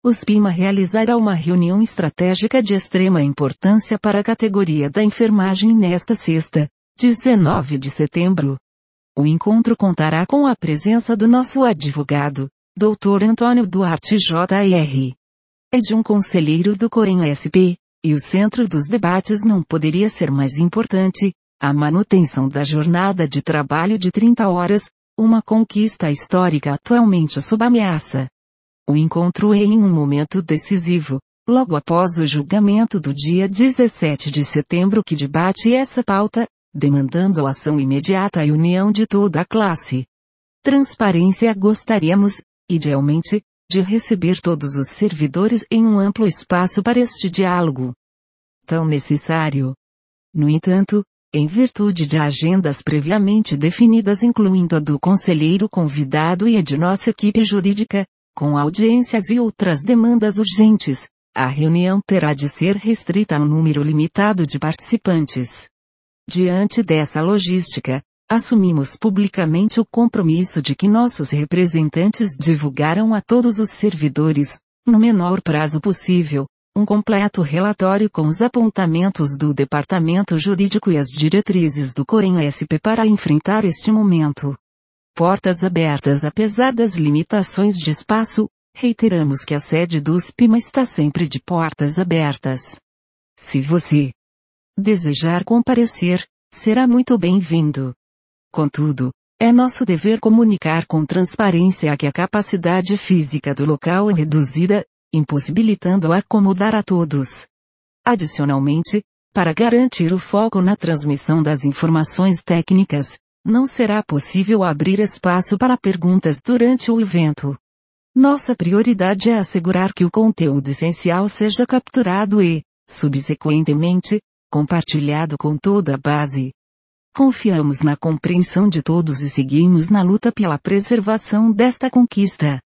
O SPIMA realizará uma reunião estratégica de extrema importância para a categoria da enfermagem nesta sexta, 19 de setembro. O encontro contará com a presença do nosso advogado, Dr. Antônio Duarte Jr. É de um conselheiro do Corém SP, e o centro dos debates não poderia ser mais importante, a manutenção da jornada de trabalho de 30 horas, uma conquista histórica atualmente sob ameaça. O encontro é em um momento decisivo, logo após o julgamento do dia 17 de setembro que debate essa pauta, demandando ação imediata e união de toda a classe. Transparência. Gostaríamos, idealmente, de receber todos os servidores em um amplo espaço para este diálogo tão necessário. No entanto, em virtude de agendas previamente definidas incluindo a do conselheiro convidado e a de nossa equipe jurídica, com audiências e outras demandas urgentes, a reunião terá de ser restrita a um número limitado de participantes. Diante dessa logística, assumimos publicamente o compromisso de que nossos representantes divulgarão a todos os servidores, no menor prazo possível, um completo relatório com os apontamentos do Departamento Jurídico e as diretrizes do Corém SP para enfrentar este momento. Portas abertas. Apesar das limitações de espaço, reiteramos que a sede do SPIMA está sempre de portas abertas. Se você desejar comparecer, será muito bem-vindo. Contudo, é nosso dever comunicar com transparência que a capacidade física do local é reduzida, impossibilitando acomodar a todos. Adicionalmente, para garantir o foco na transmissão das informações técnicas, não será possível abrir espaço para perguntas durante o evento. Nossa prioridade é assegurar que o conteúdo essencial seja capturado e, subsequentemente, compartilhado com toda a base. Confiamos na compreensão de todos e seguimos na luta pela preservação desta conquista.